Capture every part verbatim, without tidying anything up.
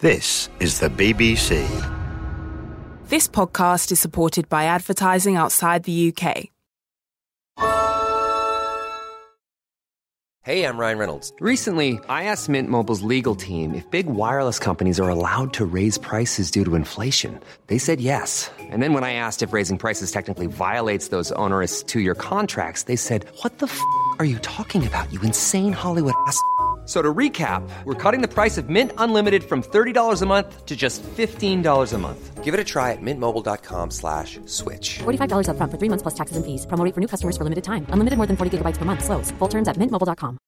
This is the B B C. This podcast is supported by advertising outside the U K. Hey, I'm Ryan Reynolds. Recently, I asked Mint Mobile's legal team if big wireless companies are allowed to raise prices due to inflation. They said yes. And then when I asked if raising prices technically violates those onerous two-year contracts, they said, what the f*** are you talking about, you insane Hollywood ass f- So to recap, we're cutting the price of Mint Unlimited from thirty dollars a month to just fifteen dollars a month. Give it a try at mintmobile.com slash switch. forty-five dollars up front for three months plus taxes and fees. Promo rate for new customers for limited time. Unlimited more than forty gigabytes per month. Slows full terms at mint mobile dot com.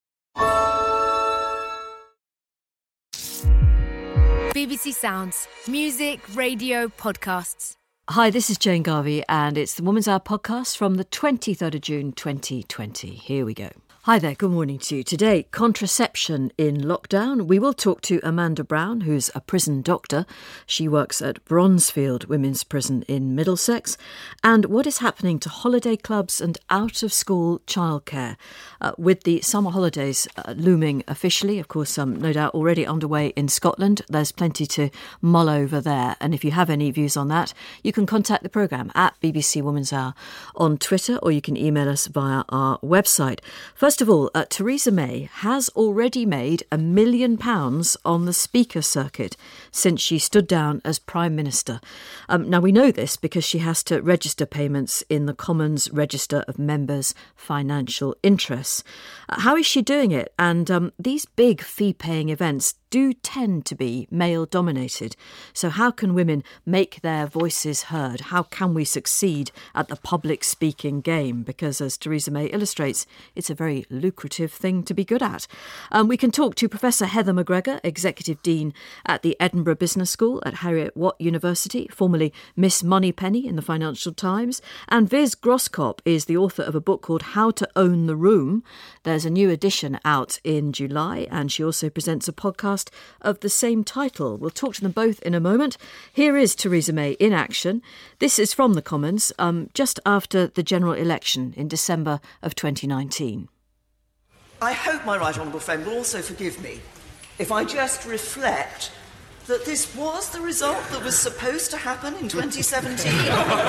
B B C Sounds. Music, radio, podcasts. Hi, this is Jane Garvey, and it's the Woman's Hour podcast from the twenty-third of June twenty twenty. Here we go. Hi there, good morning to you. Today, contraception in lockdown. We will talk to Amanda Brown, who's a prison doctor. She works at Bronzefield Women's Prison in Middlesex. And what is happening to holiday clubs and out-of-school childcare uh, with the summer holidays uh, looming officially. Of course, um, no doubt already underway in Scotland. There's plenty to mull over there. And if you have any views on that, you can contact the programme at B B C Woman's Hour on Twitter, or you can email us via our website. First First of all, uh, Theresa May has already made a million pounds on the speaker circuit since she stood down as Prime Minister. Um, now, we know this because she has to register payments in the Commons Register of Members' Financial Interests. Uh, how is she doing it? And um, these big fee-paying events do tend to be male-dominated. So how can women make their voices heard? How can we succeed at the public speaking game? Because, as Theresa May illustrates, it's a very lucrative thing to be good at. Um, we can talk to Professor Heather McGregor, Executive Dean at the Edinburgh Business School at Heriot-Watt University, formerly Miss Moneypenny in the Financial Times. And Viz Grosskop is the author of a book called How to Own the Room. There's a new edition out in July, and she also presents a podcast of the same title. We'll talk to them both in a moment. Here is Theresa May in action. This is from the Commons, um, just after the general election in December of twenty nineteen. I hope my right honourable friend will also forgive me if I just reflect that this was the result that was supposed to happen in twenty seventeen.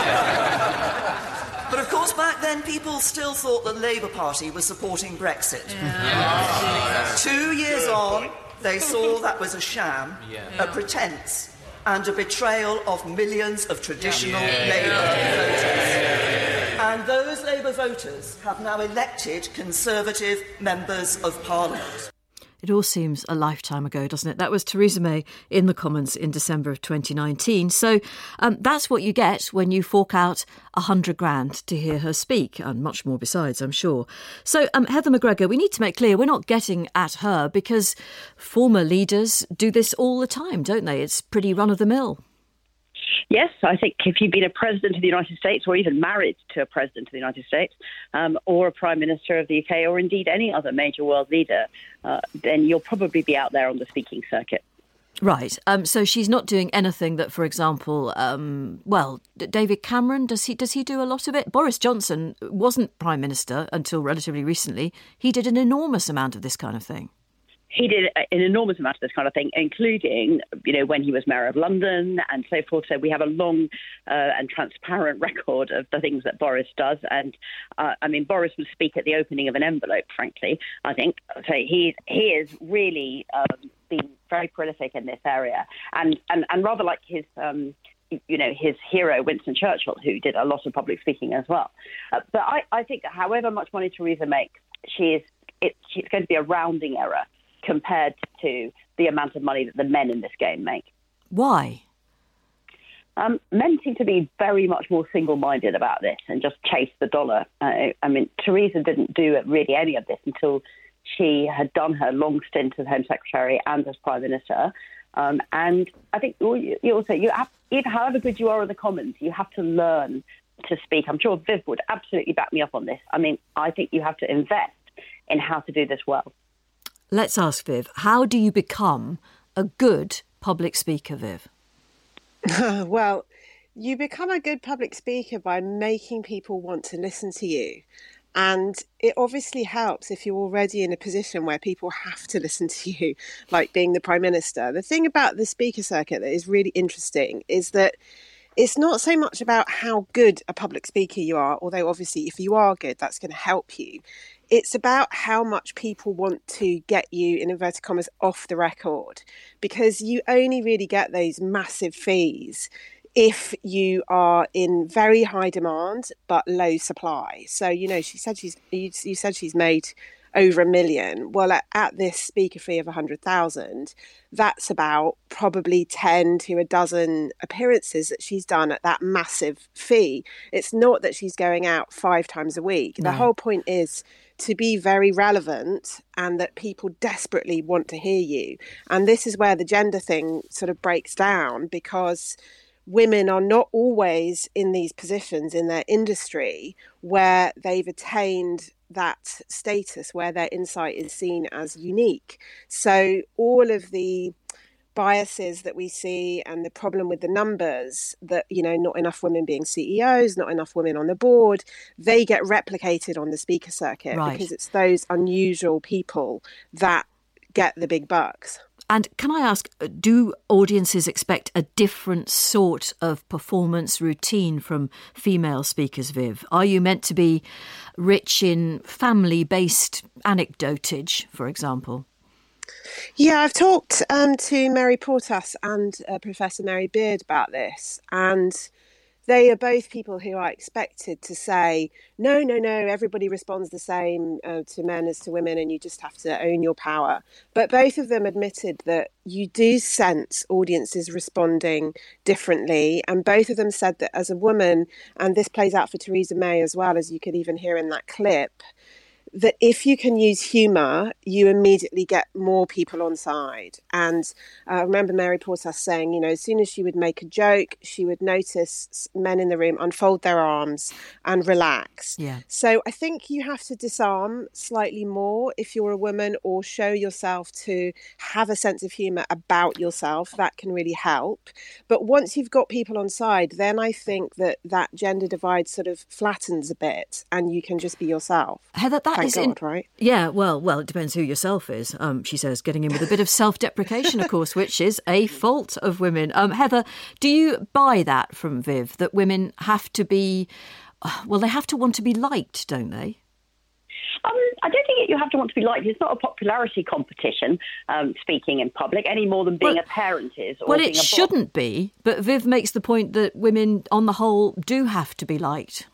But of course, back then, people still thought the Labour Party was supporting Brexit. Yeah. Two years on, they saw that was a sham, yeah. a pretence, and a betrayal of millions of traditional yeah. Labour yeah. voters. Yeah. And those Labour voters have now elected Conservative members of Parliament. It all seems a lifetime ago, doesn't it? That was Theresa May in the Commons in December of twenty nineteen. So um, that's what you get when you fork out a hundred grand to hear her speak, and much more besides, I'm sure. So um, Heather McGregor, we need to make clear we're not getting at her because former leaders do this all the time, don't they? It's pretty run-of-the-mill. Yes, I think if you've been a president of the United States, or even married to a president of the United States, um, or a prime minister of the U K, or indeed any other major world leader, uh, then you'll probably be out there on the speaking circuit. Right. Um, so she's not doing anything that, for example, um, well, David Cameron, does he does he do a lot of it? Boris Johnson wasn't prime minister until relatively recently. He did an enormous amount of this kind of thing. He did an enormous amount of this kind of thing, including, you know, when he was mayor of London and so forth. So we have a long uh, and transparent record of the things that Boris does. And uh, I mean, Boris would speak at the opening of an envelope, frankly, I think. So he, he is really um, been very prolific in this area. And, and, and rather like his... Um, you know, his hero, Winston Churchill, who did a lot of public speaking as well. Uh, but I, I think however much money Theresa makes, she is, it, she's going to be a rounding error compared to the amount of money that the men in this game make. Why? Um, men seem to be very much more single-minded about this and just chase the dollar. Uh, I mean, Theresa didn't do really any of this until she had done her long stint as Home Secretary and as Prime Minister. Um, and I think you, you also, you have, even however good you are in the Commons, you have to learn to speak. I'm sure Viv would absolutely back me up on this. I mean, I think you have to invest in how to do this well. Let's ask Viv, how do you become a good public speaker, Viv? Well, you become a good public speaker by making people want to listen to you. And it obviously helps if you're already in a position where people have to listen to you, like being the Prime Minister. The thing about the speaker circuit that is really interesting is that it's not so much about how good a public speaker you are, although obviously if you are good, that's going to help you. It's about how much people want to get you, in inverted commas, off the record, because you only really get those massive fees if you are in very high demand but low supply. So, you know, she said she's you, you said she's made over a million. Well, at, at this speaker fee of one hundred thousand, that's about probably ten to a dozen appearances that she's done at that massive fee. It's not that she's going out five times a week. No. The whole point is to be very relevant and that people desperately want to hear you. And this is where the gender thing sort of breaks down, because women are not always in these positions in their industry where they've attained that status, where their insight is seen as unique. So all of the biases that we see and the problem with the numbers, that, you know, not enough women being C E Os, not enough women on the board, they get replicated on the speaker circuit, right, because it's those unusual people that get the big bucks. And can I ask, do audiences expect a different sort of performance routine from female speakers, Viv? Are you meant to be rich in family-based anecdotage, for example? Yeah, I've talked um, to Mary Portas and uh, Professor Mary Beard about this, and they are both people who are expected to say, no, no, no, everybody responds the same uh, to men as to women, and you just have to own your power. But both of them admitted that you do sense audiences responding differently. And both of them said that as a woman, and this plays out for Theresa May as well, as you could even hear in that clip, that if you can use humour, you immediately get more people on side. And uh, I remember Mary Portas saying, you know, as soon as she would make a joke, she would notice men in the room unfold their arms and relax. Yeah. So I think you have to disarm slightly more if you're a woman, or show yourself to have a sense of humour about yourself. That can really help. But once you've got people on side, then I think that that gender divide sort of flattens a bit and you can just be yourself. Heather, that Thank is God, in, right? Yeah, well, well, it depends who yourself is. Um, she says, getting in with a bit of self-deprecation, of course, which is a fault of women. Um, Heather, do you buy that from Viv, that women have to be, well, they have to want to be liked, don't they? Um, I don't think you have to want to be liked. It's not a popularity competition, um, speaking in public, any more than being well, a parent is. Or well, being it a shouldn't be, but Viv makes the point that women, on the whole, do have to be liked.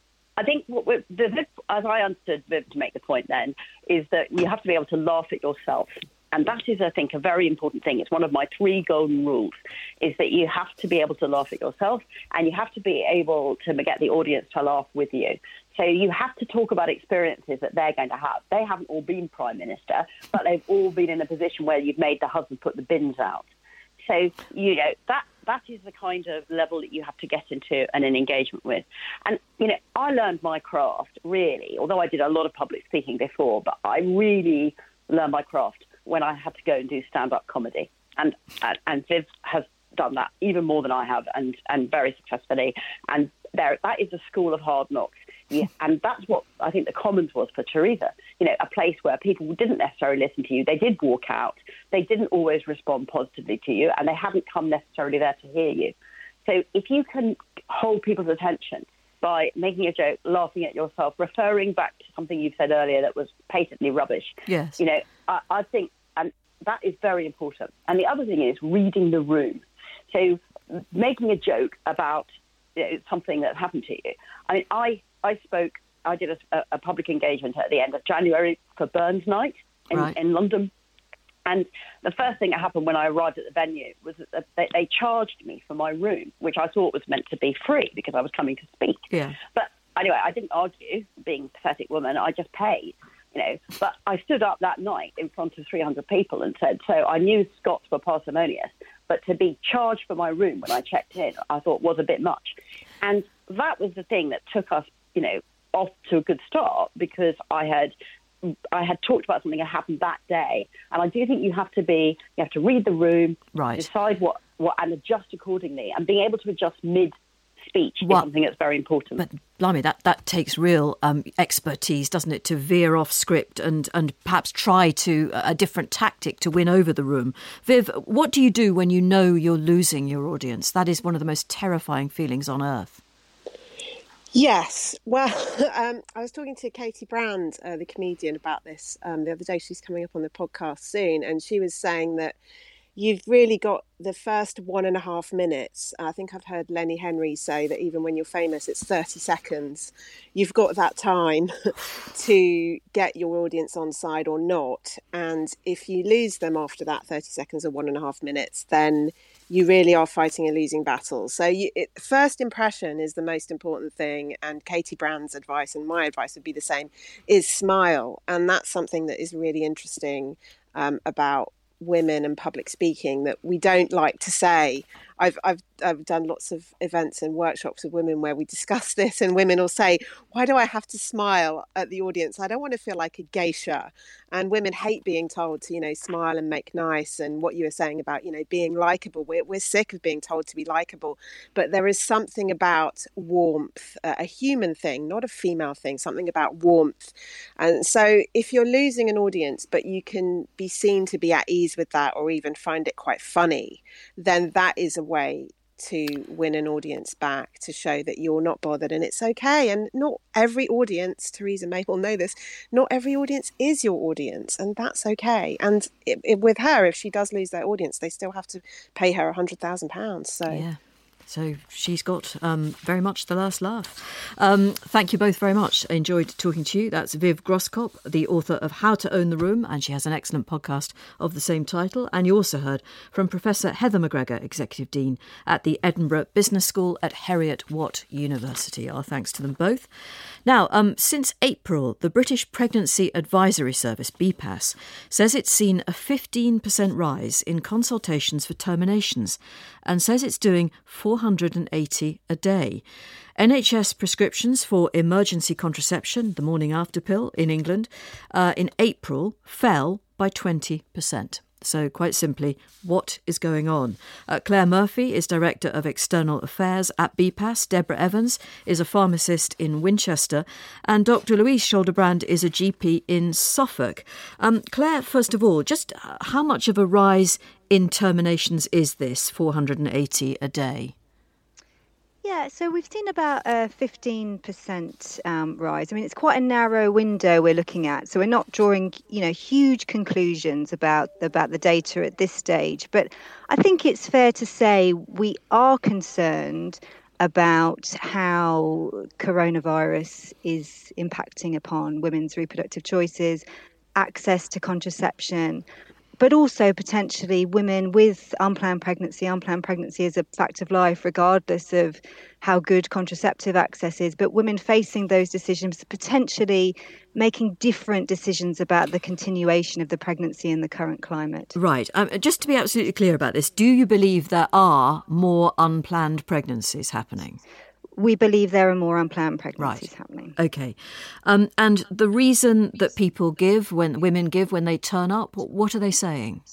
I think what we're, the, as I understood Viv to make the point then, is that you have to be able to laugh at yourself. And that is, I think, a very important thing. It's one of my three golden rules, is that you have to be able to laugh at yourself and you have to be able to get the audience to laugh with you. So you have to talk about experiences that they're going to have. They haven't all been Prime Minister, but they've all been in a position where you've made the husband put the bins out. So, you know, that that is the kind of level that you have to get into and an engagement with. And, you know, I learned my craft, really, although I did a lot of public speaking before, but I really learned my craft when I had to go and do stand-up comedy. And and, and Viv has done that even more than I have, and, and very successfully. And there, that is a school of hard knocks. Yeah, and that's what I think the Commons was for Theresa. You know, a place where people didn't necessarily listen to you. They did walk out. They didn't always respond positively to you, and they hadn't come necessarily there to hear you. So if you can hold people's attention by making a joke, laughing at yourself, referring back to something you've said earlier that was patently rubbish, yes, you know, I, I think, and that is very important. And the other thing is reading the room. So making a joke about, you know, something that happened to you. I mean, I... I spoke, I did a, a public engagement at the end of January for Burns Night in, right. in London. And the first thing that happened when I arrived at the venue was that they, they charged me for my room, which I thought was meant to be free because I was coming to speak. Yeah. But anyway, I didn't argue, being a pathetic woman, I just paid, you know. But I stood up that night in front of three hundred people and said, so I knew Scots were parsimonious, but to be charged for my room when I checked in, I thought was a bit much. And that was the thing that took us, you know, off to a good start, because I had I had talked about something that happened that day. And I do think you have to be, you have to read the room, right. decide what, what and adjust accordingly, and being able to adjust mid speech well, is something that's very important. But blimey, that, that takes real um, expertise, doesn't it, to veer off script and, and perhaps try to uh, a different tactic to win over the room. Viv, what do you do when you know you're losing your audience? That is one of the most terrifying feelings on earth. Yes. Well, um, I was talking to Katie Brand, uh, the comedian, about this um, the other day. She's coming up on the podcast soon, and she was saying that you've really got the first one and a half minutes. I think I've heard Lenny Henry say that even when you're famous, it's thirty seconds. You've got that time to get your audience on side or not. And if you lose them after that thirty seconds or one and a half minutes, then you really are fighting a losing battle. So you, it, first impression is the most important thing. And Katie Brand's advice, and my advice would be the same, is smile. And that's something that is really interesting um, about women and public speaking, that we don't like to say. I've, I've I've done lots of events and workshops with women where we discuss this, and women will say, why do I have to smile at the audience? I don't want to feel like a geisha. And women hate being told to, you know, smile and make nice. And what you were saying about, you know, being likable, we're, we're sick of being told to be likable. But there is something about warmth, uh, a human thing, not a female thing, something about warmth. And so if you're losing an audience, but you can be seen to be at ease with that, or even find it quite funny, then that is a way to win an audience back, to show that you're not bothered and it's okay. And not every audience, Theresa May will know this, not every audience is your audience, and that's okay. And it, it, with her, if she does lose their audience, they still have to pay her one hundred thousand pounds. So yeah. So she's got um, very much the last laugh. Um, thank you both very much. I enjoyed talking to you. That's Viv Groskop, the author of How to Own the Room, and she has an excellent podcast of the same title. And you also heard from Professor Heather McGregor, Executive Dean at the Edinburgh Business School at Heriot-Watt University. Our thanks to them both. Now, um, since April, the British Pregnancy Advisory Service, B P A S, says it's seen a fifteen percent rise in consultations for terminations, and says it's doing four hundred eighty a day. N H S prescriptions for emergency contraception, the morning after pill in England, uh, in April fell by twenty percent. So quite simply, what is going on? Uh, Claire Murphy is Director of External Affairs at B P A S. Deborah Evans is a pharmacist in Winchester. And Doctor Louise Scholderbrand is a G P in Suffolk. Um, Claire, first of all, just how much of a rise in terminations is this, four hundred eighty a day? Yeah, so we've seen about a fifteen percent um, rise. I mean, it's quite a narrow window we're looking at. So we're not drawing, you know, huge conclusions about, about the data at this stage. But I think it's fair to say we are concerned about how coronavirus is impacting upon women's reproductive choices, access to contraception, but also potentially women with unplanned pregnancy. Unplanned pregnancy is a fact of life, regardless of how good contraceptive access is. But women facing those decisions, potentially making different decisions about the continuation of the pregnancy in the current climate. Right. Um, just to be absolutely clear about this, do you believe there are more unplanned pregnancies happening? We believe there are more unplanned pregnancies right. happening. OK. Um, and the reason that people give, when women give when they turn up, what are they saying?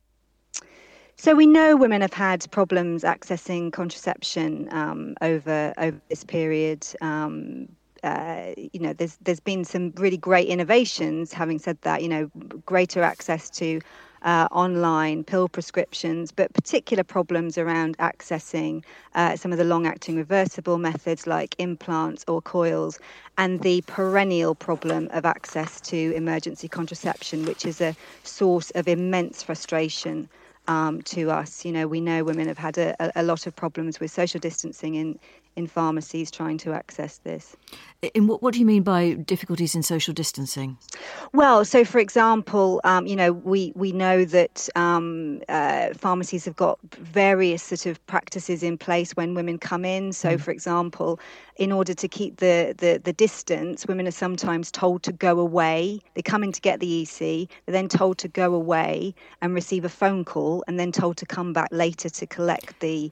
So we know women have had problems accessing contraception um, over over this period. Um, uh, you know, there's there's been some really great innovations. Having said that, you know, greater access to Uh, online pill prescriptions, but particular problems around accessing uh, some of the long-acting reversible methods like implants or coils, and the perennial problem of access to emergency contraception, which is a source of immense frustration um, to us. You know, we know women have had a, a lot of problems with social distancing in, in pharmacies trying to access this. In what, what do you mean by difficulties in social distancing? Well, so for example, um, you know, we, we know that um, uh, pharmacies have got various sort of practices in place when women come in. So, mm. for example, in order to keep the, the, the distance, women are sometimes told to go away. They come in to get the E C, they're then told to go away and receive a phone call, and then told to come back later to collect the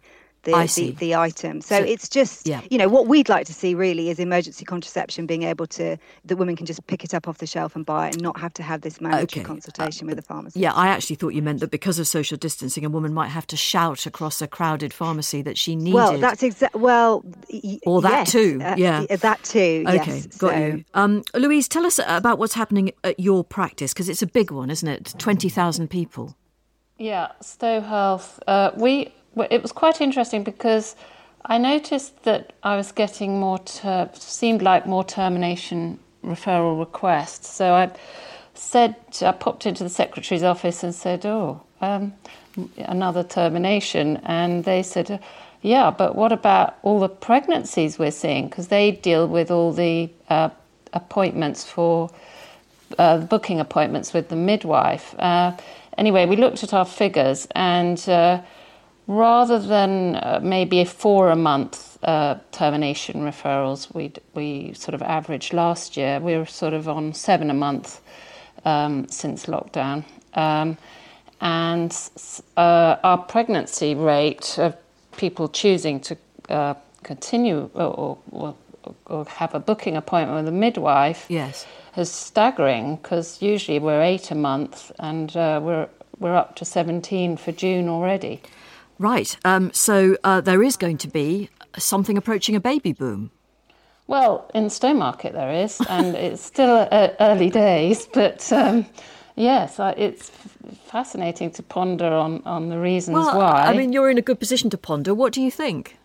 the the, the item. So, so it's just, yeah. you know, what we'd like to see really is emergency contraception being able to, that women can just pick it up off the shelf and buy it and not have to have this mandatory okay. consultation uh, with the pharmacist. Yeah, I actually thought you meant that because of social distancing, a woman might have to shout across a crowded pharmacy that she needed. Well, that's exactly, well... Y- or that yes, too, uh, yeah. That too, okay, yes. got so. you. Um, Louise, tell us about what's happening at your practice, because it's a big one, isn't it? twenty thousand people. Yeah, Stowe Health. Uh, we it was quite interesting because I noticed that I was getting more, ter- seemed like more termination referral requests. So I said, I popped into the secretary's office and said, oh, um, another termination. And they said, yeah, but what about all the pregnancies we're seeing? Because they deal with all the uh, appointments for, uh, booking appointments with the midwife. Uh, Anyway, we looked at our figures, and uh, rather than uh, maybe four a month uh, termination referrals we we sort of averaged last year, we were sort of on seven a month um, since lockdown. Um, and uh, our pregnancy rate of people choosing to uh, continue or, or, or have a booking appointment with a midwife yes. is staggering, because usually we're eight a month, and uh, we're we're up to seventeen for June already. Right. Um, so uh, there is going to be something approaching a baby boom. Well, in Stowmarket there is, and it's still uh, early days, but um, yes, it's fascinating to ponder on, on the reasons well, why. I mean, you're in a good position to ponder. What do you think?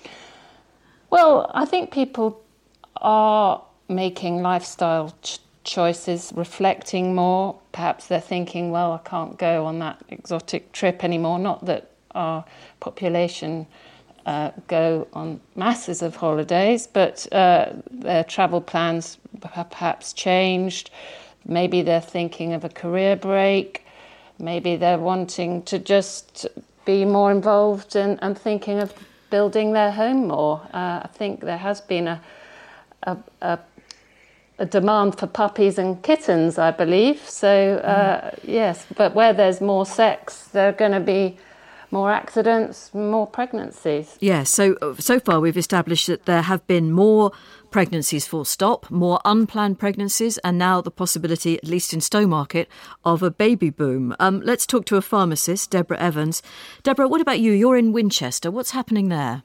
Well, I think people are making lifestyle ch- choices, reflecting more. Perhaps they're thinking, well, I can't go on that exotic trip anymore. Not that our population uh, go on masses of holidays, but uh, their travel plans have perhaps changed. Maybe they're thinking of a career break. Maybe they're wanting to just be more involved and, and thinking of building their home more. Uh, I think there has been a, a, a, a demand for puppies and kittens, I believe. So, uh, mm. yes, but where there's more sex, there are going to be more accidents, more pregnancies. Yeah, so so far we've established that there have been more pregnancies full stop, more unplanned pregnancies, and now the possibility, at least in Stowmarket, of a baby boom. Um, let's talk to a pharmacist, Deborah Evans. Deborah, what about you? You're in Winchester. What's happening there?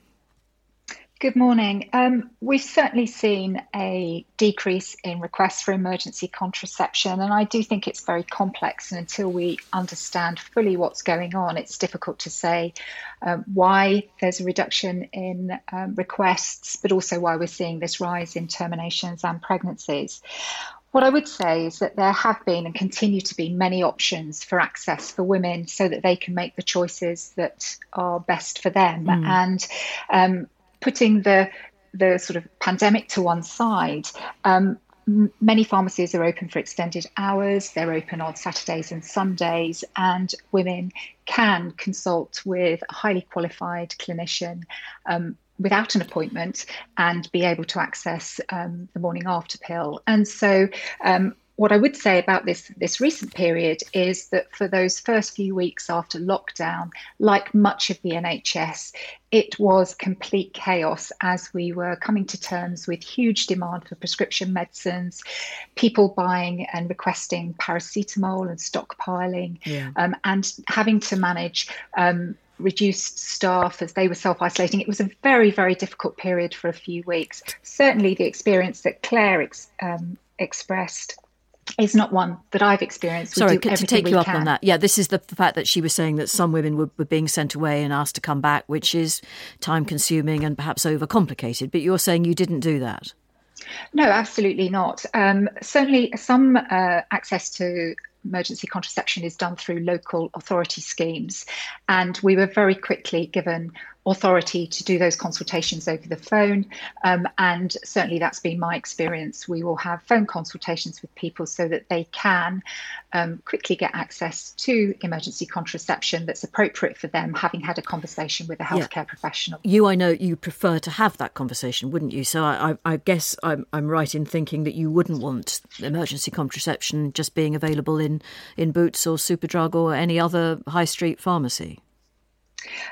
Good morning. Um, we've certainly seen a decrease in requests for emergency contraception, and I do think it's very complex, and until we understand fully what's going on, it's difficult to say um, why there's a reduction in um, requests, but also why we're seeing this rise in terminations and pregnancies. What I would say is that there have been and continue to be many options for access for women so that they can make the choices that are best for them. Mm. And um, putting the the sort of pandemic to one side, um, m- many pharmacies are open for extended hours. They're open on Saturdays and Sundays, and women can consult with a highly qualified clinician um, without an appointment and be able to access um, the morning after pill. And so um, what I would say about this, this recent period is that for those first few weeks after lockdown, like much of the N H S, it was complete chaos as we were coming to terms with huge demand for prescription medicines, people buying and requesting paracetamol and stockpiling, yeah. um, and having to manage um, reduced staff as they were self-isolating. It was a very, very difficult period for a few weeks. Certainly the experience that Claire ex- um, expressed is not one that I've experienced. We Sorry, to take you up can. on that. Yeah, this is the fact that she was saying that some women were, were being sent away and asked to come back, which is time-consuming and perhaps overcomplicated. But you're saying you didn't do that? No, absolutely not. Um, certainly some uh, access to emergency contraception is done through local authority schemes. And we were very quickly given authority to do those consultations over the phone. Um, and certainly that's been my experience. We will have phone consultations with people so that they can um, quickly get access to emergency contraception that's appropriate for them, having had a conversation with a healthcare yeah. professional. You, I know you prefer to have that conversation, wouldn't you? So I, I, I guess I'm, I'm right in thinking that you wouldn't want emergency contraception just being available in, in Boots or Superdrug or any other high street pharmacy.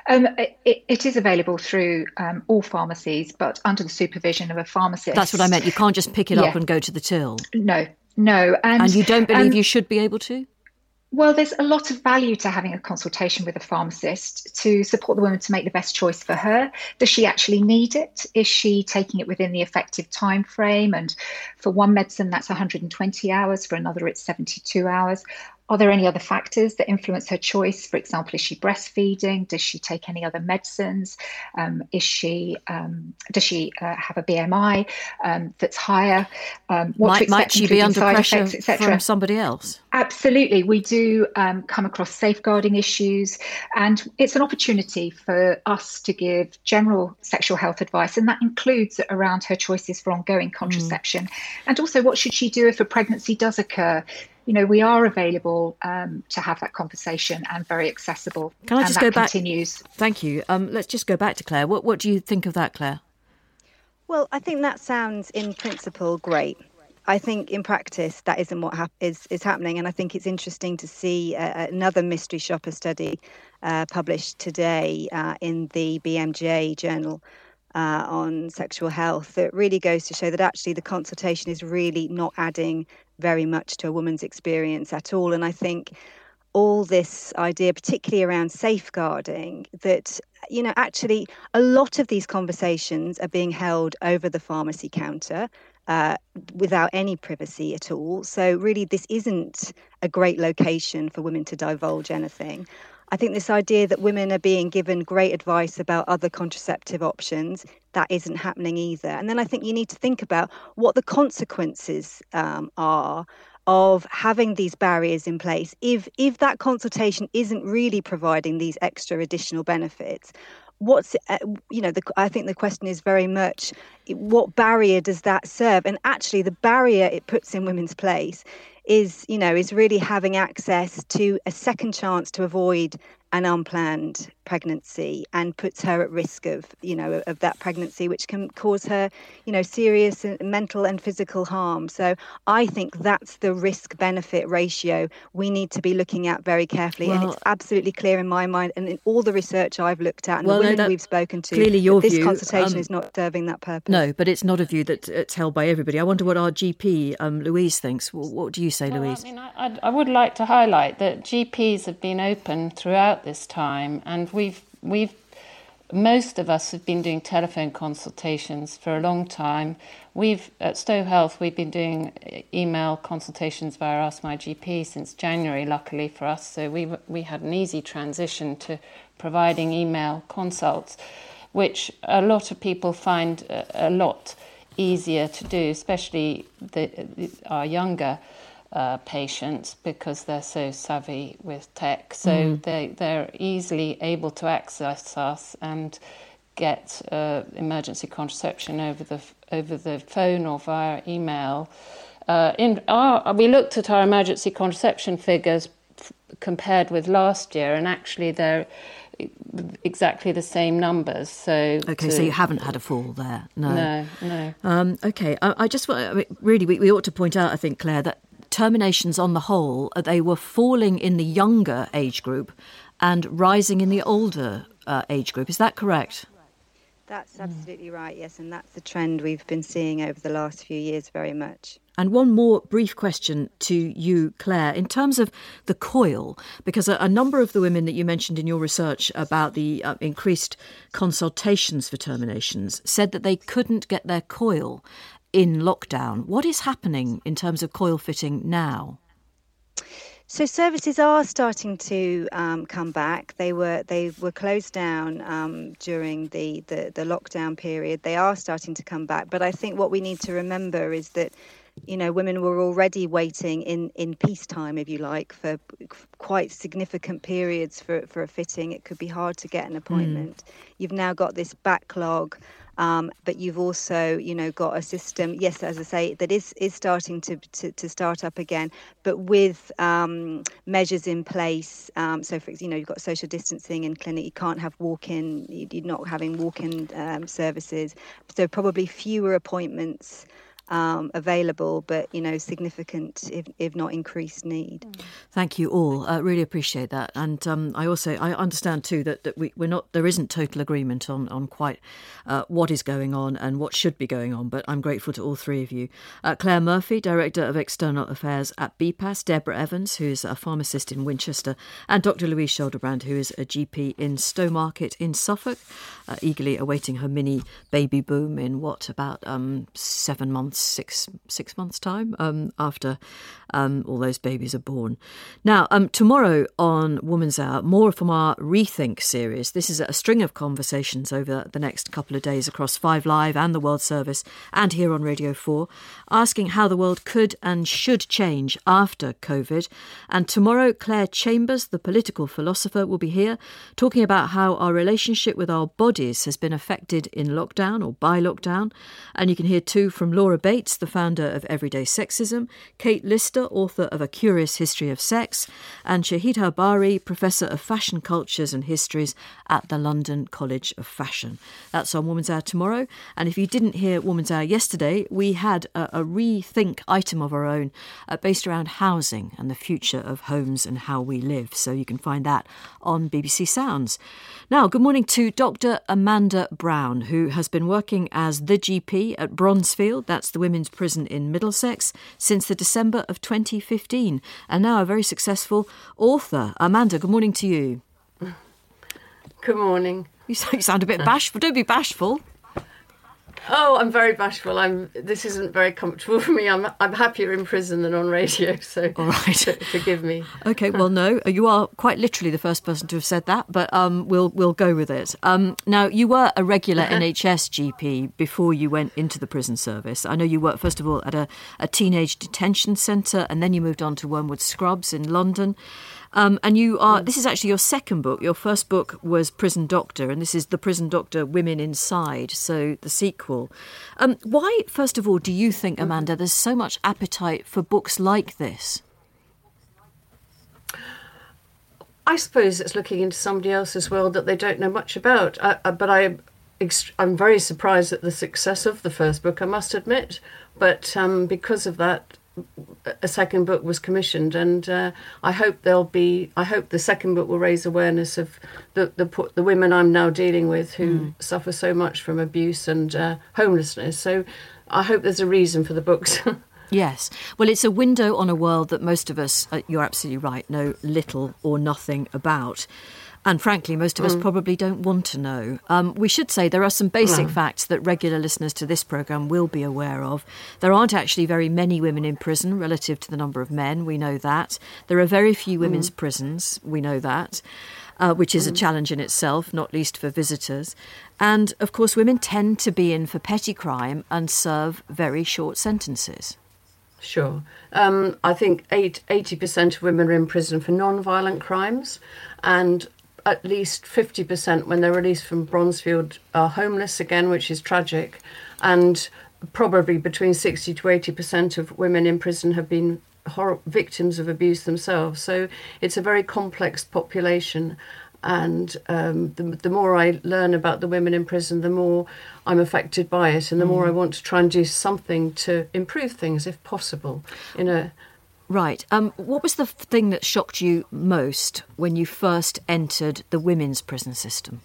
Um, it, it is available through um, all pharmacies, but under the supervision of a pharmacist. That's what I meant. You can't just pick it yeah. up and go to the till. No, no. And, and you don't believe um, you should be able to? Well, there's a lot of value to having a consultation with a pharmacist to support the woman to make the best choice for her. Does she actually need it? Is she taking it within the effective time frame? And for one medicine, that's one hundred twenty hours. For another, it's seventy-two hours. Are there any other factors that influence her choice? For example, is she breastfeeding? Does she take any other medicines? Um, is she um, does she uh, have a B M I um, that's higher? Um, what might to expect, might she be under pressure effects, from somebody else? Absolutely. We do um, come across safeguarding issues, and it's an opportunity for us to give general sexual health advice, and that includes around her choices for ongoing contraception. Mm. And also, what should she do if a pregnancy does occur? You know, we are available um, to have that conversation and very accessible. Can I just and go that back? Continues. Thank you. Um, let's just go back to Claire. What What do you think of that, Claire? Well, I think that sounds, in principle, great. I think in practice that isn't what hap- is is happening, and I think it's interesting to see uh, another mystery shopper study uh, published today uh, in the B M J journal. Uh, on sexual health, that really goes to show that actually the consultation is really not adding very much to a woman's experience at all. And I think all this idea, particularly around safeguarding, that, you know, actually a lot of these conversations are being held over the pharmacy counter uh, without any privacy at all. So really, this isn't a great location for women to divulge anything. I think this idea that women are being given great advice about other contraceptive options, that isn't happening either. And then I think you need to think about what the consequences um, are of having these barriers in place. If if that consultation isn't really providing these extra additional benefits, what's, uh, you know, the, I think the question is very much, what barrier does that serve? And actually the barrier it puts in women's place is, you know, is really having access to a second chance to avoid an unplanned pregnancy, and puts her at risk of, you know, of that pregnancy, which can cause her, you know, serious mental and physical harm. So I think that's the risk-benefit ratio we need to be looking at very carefully. Well, and it's absolutely clear in my mind, and in all the research I've looked at and well, the women no, we've spoken to, clearly your this view, consultation um, is not serving that purpose. No, but it's not a view that it's held by everybody. I wonder what our G P, um, Louise, thinks. Well, what do you say, well, Louise? I mean, I, I would like to highlight that G Ps have been open throughout this time, and we've we've most of us have been doing telephone consultations for a long time. We've at Stowe Health we've been doing email consultations via Ask My G P since January, luckily for us. So we we had an easy transition to providing email consults, which a lot of people find a, a lot easier to do, especially the, the, our younger Uh, patients, because they're so savvy with tech, so mm. they they're easily able to access us and get uh, emergency contraception over the over the phone or via email. Uh, in our, we looked at our emergency contraception figures f- compared with last year, and actually they're exactly the same numbers. So okay, to, so you haven't had a fall there. No, no, no. Um, okay, I, I just I mean, really we, we ought to point out, I think, Claire, that terminations on the whole, they were falling in the younger age group and rising in the older uh, age group. Is that correct? That's absolutely right, yes, and that's the trend we've been seeing over the last few years very much. And one more brief question to you, Claire, in terms of the coil, because a, a number of the women that you mentioned in your research about the uh, increased consultations for terminations said that they couldn't get their coil in lockdown. What is happening in terms of coil fitting now? So services are starting to um, come back. They were they were closed down um, during the, the, the lockdown period. They are starting to come back. But I think what we need to remember is that, you know, women were already waiting in, in peacetime, if you like, for quite significant periods for, for a fitting. It could be hard to get an appointment. Mm. You've now got this backlog. Um, but you've also, you know, got a system, yes, as I say, that is, is starting to, to, to start up again, but with um, measures in place. Um, so, for example, you know, you've got social distancing in clinic. You can't have walk-in, you're not having walk-in um, services. So probably fewer appointments um, available, but, you know, significant, if, if not increased need. Thank you all. I uh, really appreciate that. And um, I also, I understand too that, that we, we're not, there isn't total agreement on, on quite uh, what is going on and what should be going on, but I'm grateful to all three of you. Uh, Claire Murphy, Director of External Affairs at B P A S, Deborah Evans, who's a pharmacist in Winchester, and Doctor Louise Scholdebrand, who is a G P in Stowmarket in Suffolk, uh, eagerly awaiting her mini baby boom in what, about um, seven months, six six months' time um, after um, all those babies are born. Now, um, tomorrow on Woman's Hour, more from our Rethink series. This is a string of conversations over the next couple of days across Five Live and the World Service and here on Radio four, asking how the world could and should change after COVID. And tomorrow, Claire Chambers, the political philosopher, will be here talking about how our relationship with our bodies has been affected in lockdown or by lockdown. And you can hear too from Laura Bates, the founder of Everyday Sexism, Kate Lister, author of A Curious History of Sex, and Shahid Harbari, Professor of Fashion Cultures and Histories at the London College of Fashion. That's on Woman's Hour tomorrow. And if you didn't hear Woman's Hour yesterday, we had a, a Rethink item of our own uh, based around housing and the future of homes and how we live. So you can find that on B B C Sounds. Now, good morning to Doctor Amanda Brown, who has been working as the G P at Bronzefield, that's the women's prison in Middlesex, since the December of twenty fifteen, and now a very successful author. Amanda, good morning to you. Good morning. You sound a bit bashful. Don't be bashful. Oh, I'm very bashful. I'm. This isn't very comfortable for me. I'm. I'm happier in prison than on radio. So, all right, forgive me. Okay. Well, no, you are quite literally the first person to have said that, but um, we'll we'll go with it. Um, now, you were a regular N H S G P before you went into the prison service. I know you worked first of all at a, a teenage detention centre, and then you moved on to Wormwood Scrubs in London. Um, and you are, this is actually your second book. Your first book was Prison Doctor, and this is The Prison Doctor, Women Inside, so the sequel. Um, why, first of all, do you think, Amanda, there's so much appetite for books like this? I suppose it's looking into somebody else's world that they don't know much about. I, I, but I, I'm very surprised at the success of the first book, I must admit. But um, because of that, a second book was commissioned, and uh, I hope there'll be. I hope the second book will raise awareness of the the, the women I'm now dealing with who mm. suffer so much from abuse and uh, homelessness. So I hope there's a reason for the books. Yes. Well, it's a window on a world that most of us, uh, you're absolutely right, know little or nothing about. And frankly, most of us mm. probably don't want to know. Um, we should say there are some basic no. facts that regular listeners to this programme will be aware of. There aren't actually very many women in prison relative to the number of men. We know that. There are very few women's mm. prisons. We know that, uh, which is mm. a challenge in itself, not least for visitors. And, of course, women tend to be in for petty crime and serve very short sentences. Sure. Um, I think eight, eighty percent of women are in prison for non-violent crimes, and at least fifty percent when they're released from Bronzefield are homeless again, which is tragic. And probably between sixty to eighty percent of women in prison have been hor- victims of abuse themselves. So it's a very complex population. And um, the, the more I learn about the women in prison, the more I'm affected by it, and the mm. more I want to try and do something to improve things, if possible, in a... Right. Um, what was the thing that shocked you most when you first entered the women's prison system?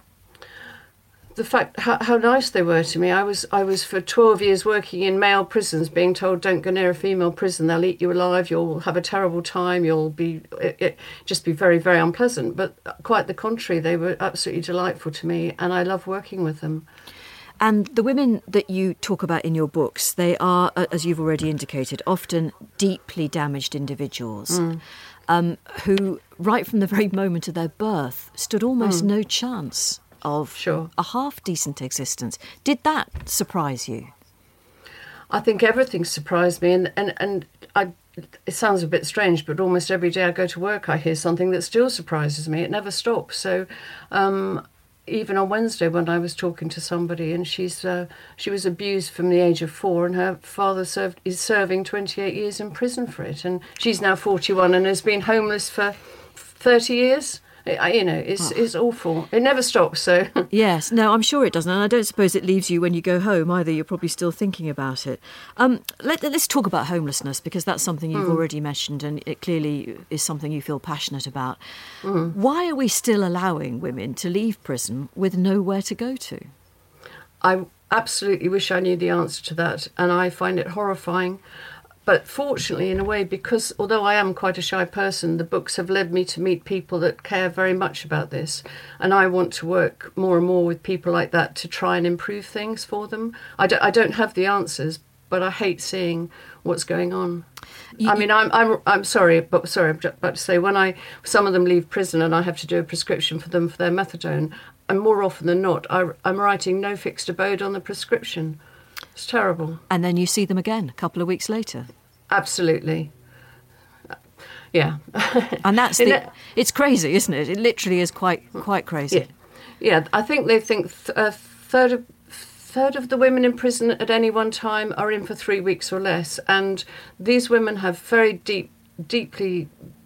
The fact how, how nice they were to me. I was I was for twelve years working in male prisons, being told don't go near a female prison, they'll eat you alive, you'll have a terrible time, you'll be it, it just be very, very unpleasant. But quite the contrary, they were absolutely delightful to me, and I love working with them. And the women that you talk about in your books, they are, as you've already indicated, often deeply damaged individuals mm. um, who, right from the very moment of their birth, stood almost mm. no chance of sure. a half-decent existence. Did that surprise you? I think everything surprised me, and, and, and I, it sounds a bit strange, but almost every day I go to work I hear something that still surprises me. It never stops. So um, even on Wednesday when I was talking to somebody, and she's uh, she was abused from the age of four, and her father served is serving twenty-eight years in prison for it, and she's now forty-one and has been homeless for thirty years. I, you know, it's oh. it's awful. It never stops. So yes, no, I'm sure it doesn't, and I don't suppose it leaves you when you go home either. You're probably still thinking about it. Um, let, let's talk about homelessness, because that's something you've mm. already mentioned, and it clearly is something you feel passionate about. Mm. Why are we still allowing women to leave prison with nowhere to go to? I absolutely wish I knew the answer to that, and I find it horrifying. But fortunately, in a way, because although I am quite a shy person, the books have led me to meet people that care very much about this. And I want to work more and more with people like that to try and improve things for them. I don't, I don't have the answers, but I hate seeing what's going on. You, I mean, I'm, I'm, I'm sorry, but sorry, I'm about to say, when I, some of them leave prison and I have to do a prescription for them for their methadone, and more often than not, I, I'm writing no fixed abode on the prescription. It's terrible. And then you see them again a couple of weeks later. Absolutely. Yeah. And that's the, it's crazy, isn't it? It literally is quite quite crazy. Yeah, yeah, I think they think th- a third of third of the women in prison at any one time are in for three weeks or less, and these women have very deep, deeply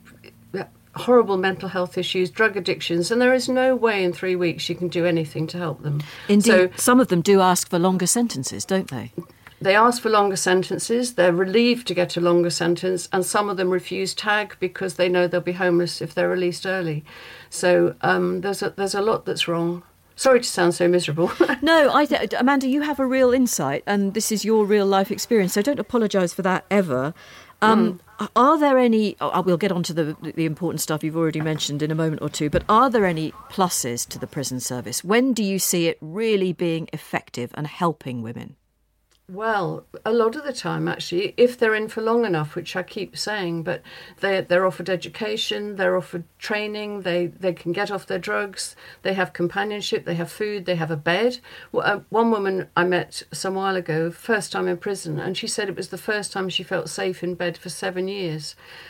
horrible mental health issues, drug addictions, and there is no way in three weeks you can do anything to help them. Indeed, so, some of them do ask for longer sentences, don't they? They ask for longer sentences, they're relieved to get a longer sentence, and some of them refuse tag because they know they'll be homeless if they're released early. So um, there's a, there's a lot that's wrong. Sorry to sound so miserable. No, I th- Amanda, you have a real insight, and this is your real life experience, so don't apologise for that ever. Um, mm. Are there any, oh, we'll get on to the, the important stuff you've already mentioned in a moment or two, but are there any pluses to the prison service? When do you see it really being effective and helping women? Well, a lot of the time, actually, if they're in for long enough, which I keep saying, but they're, they're offered education, they're offered training, they, they can get off their drugs, they have companionship, they have food, they have a bed. Well, uh, one woman I met some while ago, first time in prison, and she said it was the first time she felt safe in bed for seven years.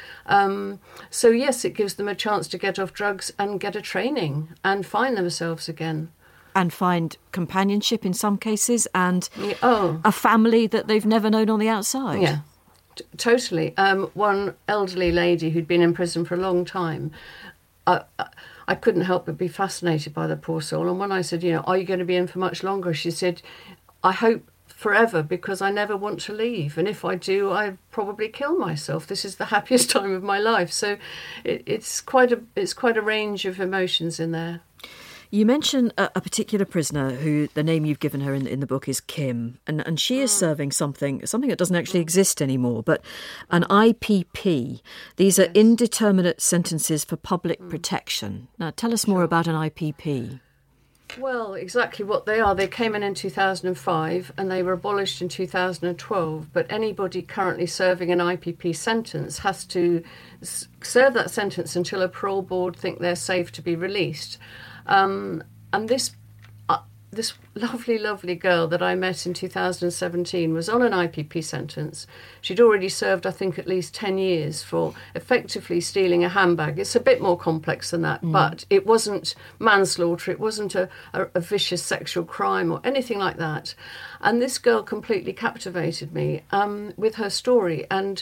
Um, so, yes, it gives them a chance to get off drugs and get a training and find themselves again. And find companionship in some cases, and yeah, oh. a family that they've never known on the outside. Yeah, t- totally. Um, one elderly lady who'd been in prison for a long time, I, I couldn't help but be fascinated by the poor soul. And when I said, you know, are you going to be in for much longer? She said, I hope forever, because I never want to leave. And if I do, I probably kill myself. This is the happiest time of my life. So it, it's quite a it's quite a range of emotions in there. You mention a, a particular prisoner who the name you've given her in, in the book is Kim, and, and she is serving something something that doesn't actually exist anymore, but an I P P. These are indeterminate sentences for public protection. Now, tell us more about an I P P. Well, exactly what they are. They came in in two thousand five and they were abolished in two thousand twelve, but anybody currently serving an I P P sentence has to s- serve that sentence until a parole board think they're safe to be released. Um, and this uh, this lovely, lovely girl that I met in two thousand seventeen was on an I P P sentence. She'd already served, I think, at least ten years for effectively stealing a handbag. It's a bit more complex than that, mm. but it wasn't manslaughter. It wasn't a, a, a vicious sexual crime or anything like that. And this girl completely captivated me um, with her story. And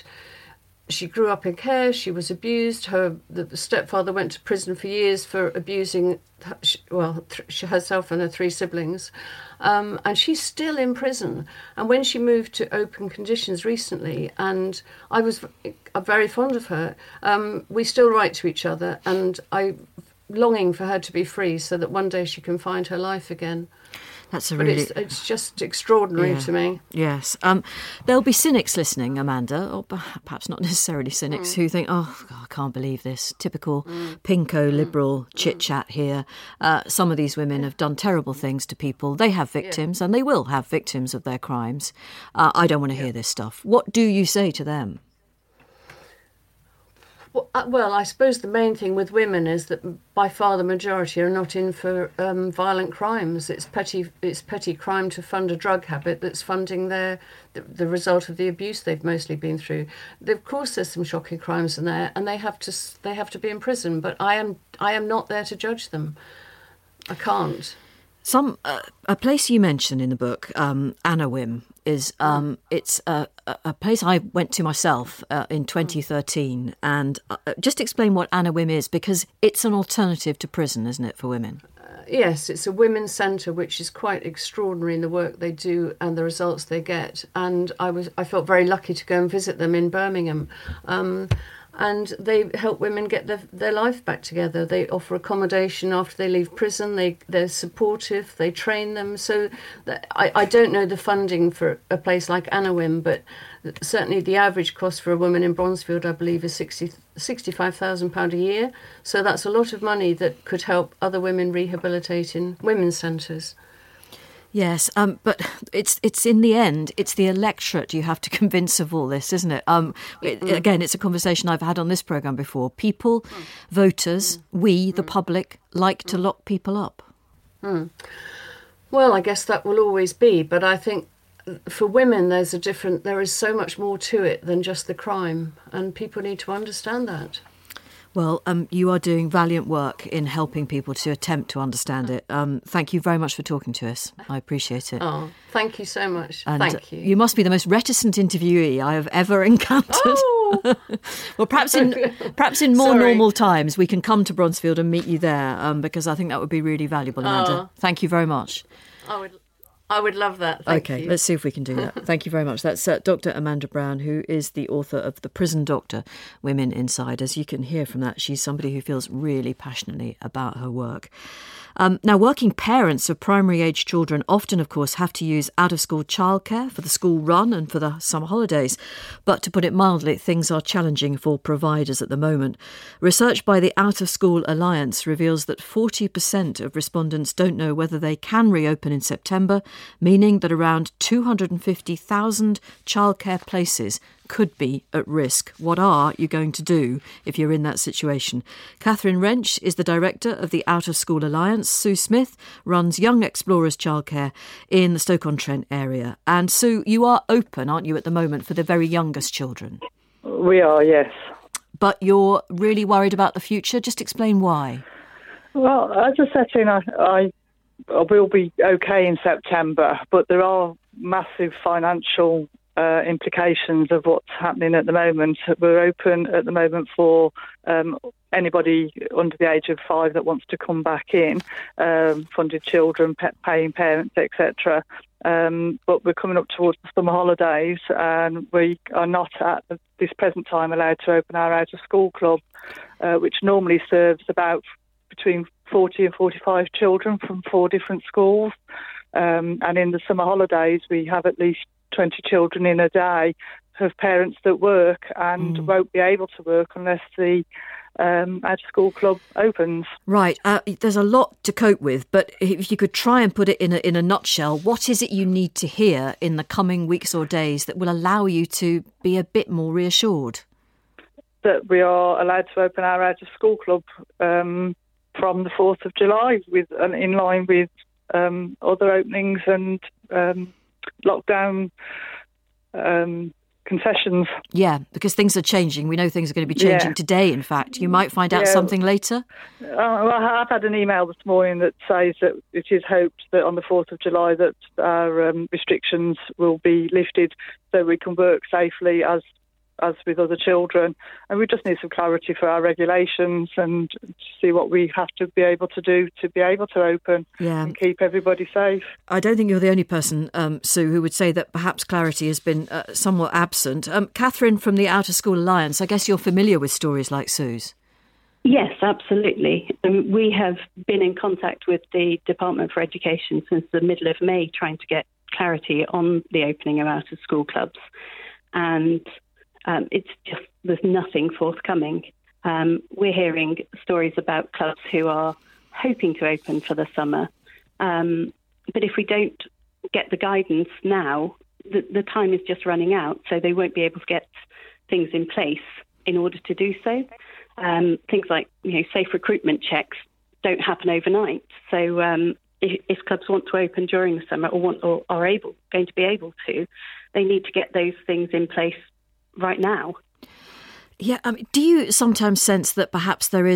she grew up in care. She was abused. Her the stepfather went to prison for years for abusing, well, th- herself and her three siblings. Um, and she's still in prison. And when she moved to open conditions recently, and I was very fond of her, um, we still write to each other, and I'm longing for her to be free so that one day she can find her life again. That's a but really... it's, it's just extraordinary yeah. to me. Yes. Um, there'll be cynics listening, Amanda, or perhaps not necessarily cynics, mm. who think, oh, God, I can't believe this. Typical mm. pinko liberal mm. chit-chat here. Uh, some of these women have done terrible things to people. They have victims, yeah. and they will have victims of their crimes. Uh, I don't want to yeah. hear this stuff. What do you say to them? Well, uh, well, I suppose the main thing with women is that by far the majority are not in for um, violent crimes. It's petty. It's petty crime to fund a drug habit that's funding their the, the result of the abuse they've mostly been through. Of course, there's some shocking crimes in there, and they have to they have to be in prison. But I am I am not there to judge them. I can't. Some uh, a place you mention in the book, um, Annawim, is um, it's a, a place I went to myself uh, in twenty thirteen. And uh, just explain what Annawim is, because it's an alternative to prison, isn't it, for women? Uh, yes, it's a women's centre which is quite extraordinary in the work they do and the results they get. And I was I felt very lucky to go and visit them in Birmingham. Um, And they help women get their, their life back together. They offer accommodation after they leave prison. They, they're supportive. They train them. So that, I, I don't know the funding for a place like Annawim, but certainly the average cost for a woman in Bronzefield, I believe, is sixty, sixty-five thousand pounds a year. So that's a lot of money that could help other women rehabilitate in women's centres. Yes, um, but it's it's in the end, it's the electorate you have to convince of all this, isn't it? Um, it mm. Again, it's a conversation I've had on this programme before. People, mm. voters, mm. we, the mm. public, like to lock people up. Mm. Well, I guess that will always be, but I think for women there's a different, there is so much more to it than just the crime, and people need to understand that. Well, um, you are doing valiant work in helping people to attempt to understand it. Um, thank you very much for talking to us. I appreciate it. Oh, thank you so much. And thank you. You must be the most reticent interviewee I have ever encountered. Oh! Well, perhaps in perhaps in more Sorry. normal times we can come to Bronzefield and meet you there, um, because I think that would be really valuable, Amanda. Oh. Thank you very much. I would. I would love that. Thank okay, you. Let's see if we can do that. Thank you very much. That's uh, Doctor Amanda Brown, who is the author of The Prison Doctor, Women Inside. As you can hear from that, she's somebody who feels really passionately about her work. Um, now, working parents of primary-age children often, of course, have to use out-of-school childcare for the school run and for the summer holidays. But to put it mildly, things are challenging for providers at the moment. Research by the Out-of-School Alliance reveals that forty percent of respondents don't know whether they can reopen in September, meaning that around two hundred fifty thousand childcare places could be at risk. What are you going to do if you're in that situation? Catherine Wrench is the director of the Out of School Alliance. Sue Smith runs Young Explorers Childcare in the Stoke-on-Trent area. And Sue, you are open, aren't you, at the moment for the very youngest children? We are, yes. But you're really worried about the future. Just explain why. Well, as a setting, I, I, I will be okay in September, but there are massive financial Uh, implications of what's happening at the moment. We're open at the moment for um, anybody under the age of five that wants to come back in, um, funded children, pe- paying parents, et cetera. Um, but we're coming up towards the summer holidays, and we are not at this present time allowed to open our out-of-school club, uh, which normally serves about between forty and forty-five children from four different schools. Um, and in the summer holidays, we have at least twenty children in a day of parents that work and mm. won't be able to work unless the um, out-of-school club opens. Right. Uh, there's a lot to cope with, but if you could try and put it in a, in a nutshell, what is it you need to hear in the coming weeks or days that will allow you to be a bit more reassured? That we are allowed to open our out-of-school club um, from the fourth of July, with uh, in line with um, other openings and um, lockdown um, concessions. Yeah, because things are changing. We know things are going to be changing yeah. today, in fact. You might find out yeah. something later. Uh, well, I've had an email this morning that says that it is hoped that on the fourth of July that our um, restrictions will be lifted so we can work safely as as with other children. And we just need some clarity for our regulations and see what we have to be able to do to be able to open yeah. and keep everybody safe. I don't think you're the only person, um, Sue, who would say that perhaps clarity has been uh, somewhat absent. Um, Catherine from the Out of School Alliance, I guess you're familiar with stories like Sue's. Yes, absolutely. Um, we have been in contact with the Department for Education since the middle of May trying to get clarity on the opening of out of school clubs. And Um, it's just, there's nothing forthcoming. Um, we're hearing stories about clubs who are hoping to open for the summer. Um, but if we don't get the guidance now, the, the time is just running out, so they won't be able to get things in place in order to do so. Um, things like, you know, safe recruitment checks don't happen overnight. So um, if, if clubs want to open during the summer or want or are able going to be able to, they need to get those things in place right now. Yeah, I mean, do you sometimes sense that perhaps there is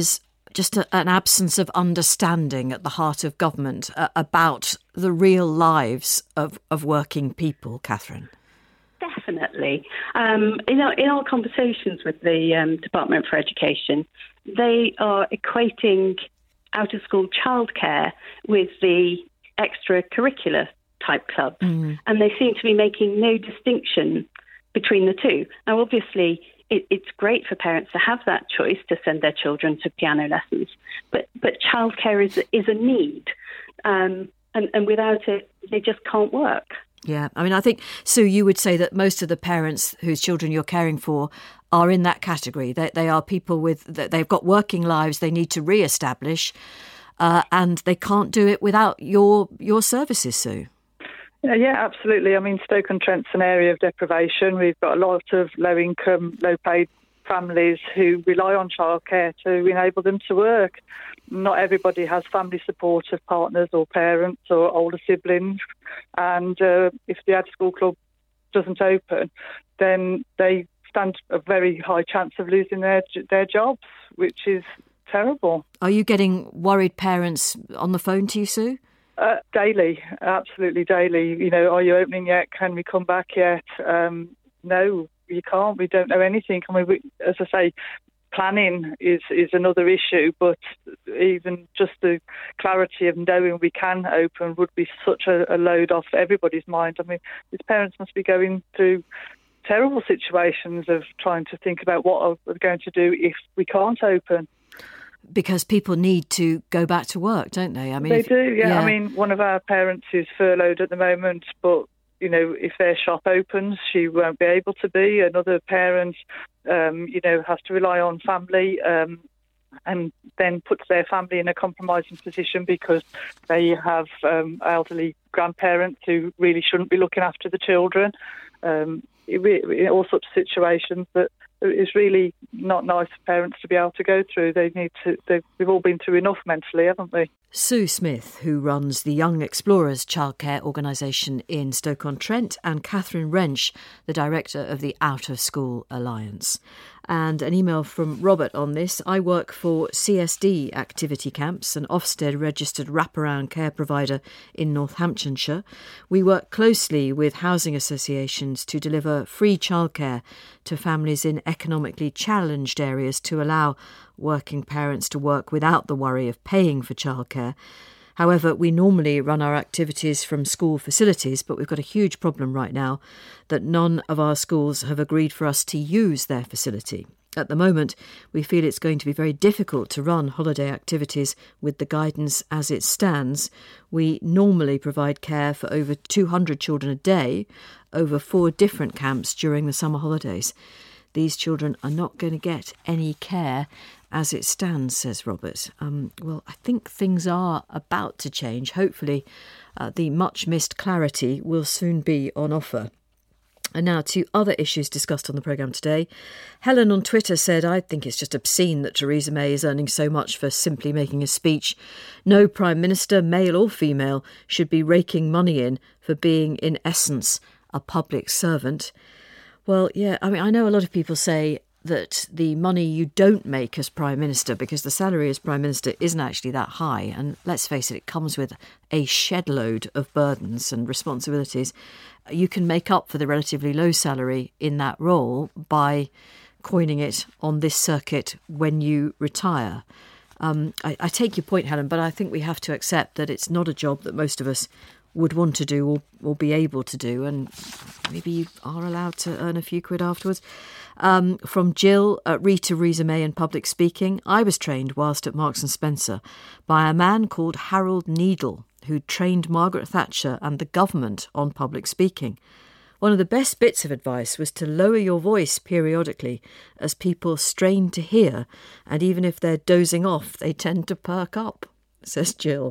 just a, an absence of understanding at the heart of government uh, about the real lives of, of working people, Catherine? Definitely. Um, in, our, in our conversations with the um, Department for Education, they are equating out-of-school childcare with the extracurricular type clubs, mm. and they seem to be making no distinction between the two. Now, obviously, it, it's great for parents to have that choice to send their children to piano lessons, but but childcare is is a need, um, and, and without it, they just can't work. Yeah, I mean, I think, Sue, you would say that most of the parents whose children you're caring for are in that category. They, they are people with, they've got working lives they need to re-establish, uh, and they can't do it without your your services, Sue. Yeah, yeah, absolutely. I mean, Stoke-on-Trent's an area of deprivation. We've got a lot of low-income, low-paid families who rely on childcare to enable them to work. Not everybody has family supportive partners or parents or older siblings, and uh, if the Ad School Club doesn't open, then they stand a very high chance of losing their their jobs, which is terrible. Are you getting worried parents on the phone to you, Sue? Uh, daily, absolutely daily. You know, are you opening yet? Can we come back yet? Um, no, you can't. We don't know anything. I mean, we, as I say, planning is, is another issue, but even just the clarity of knowing we can open would be such a, a load off everybody's mind. I mean, these parents must be going through terrible situations of trying to think about what we're going to do if we can't open. Because people need to go back to work, don't they? I mean, they if, do, yeah. yeah. I mean, one of our parents is furloughed at the moment, but, you know, if their shop opens, she won't be able to be. Another parent, um, you know, has to rely on family um, and then puts their family in a compromising position because they have um, elderly grandparents who really shouldn't be looking after the children. Um, it, it, all sorts of situations that it's really not nice for parents to be able to go through. They need to. We've all been through enough mentally, haven't we? Sue Smith, who runs the Young Explorers childcare organisation in Stoke-on-Trent, and Catherine Wrench, the director of the Out of School Alliance. And an email from Robert on this. I work for C S D Activity Camps, an Ofsted registered wraparound care provider in Northamptonshire. We work closely with housing associations to deliver free childcare to families in economically challenged areas to allow working parents to work without the worry of paying for childcare. However, we normally run our activities from school facilities, but we've got a huge problem right now that none of our schools have agreed for us to use their facility. At the moment, we feel it's going to be very difficult to run holiday activities with the guidance as it stands. We normally provide care for over two hundred children a day over four different camps during the summer holidays. These children are not going to get any care as it stands, says Robert. Um, well, I think things are about to change. Hopefully, uh, the much-missed clarity will soon be on offer. And now to other issues discussed on the programme today. Helen on Twitter said, I think it's just obscene that Theresa May is earning so much for simply making a speech. No Prime Minister, male or female, should be raking money in for being, in essence, a public servant. Well, yeah, I mean, I know a lot of people say that the money you don't make as Prime Minister, because the salary as Prime Minister isn't actually that high, and let's face it, it comes with a shed load of burdens and responsibilities, you can make up for the relatively low salary in that role by coining it on this circuit when you retire. Um, I, I take your point, Helen, but I think we have to accept that it's not a job that most of us would want to do or, or be able to do, and maybe you are allowed to earn a few quid afterwards. Um, from Jill, uh, read Theresa May in public speaking. I was trained whilst at Marks and Spencer by a man called Harold Needle, who trained Margaret Thatcher and the government on public speaking. One of the best bits of advice was to lower your voice periodically as people strain to hear, and even if they're dozing off, they tend to perk up, says Jill.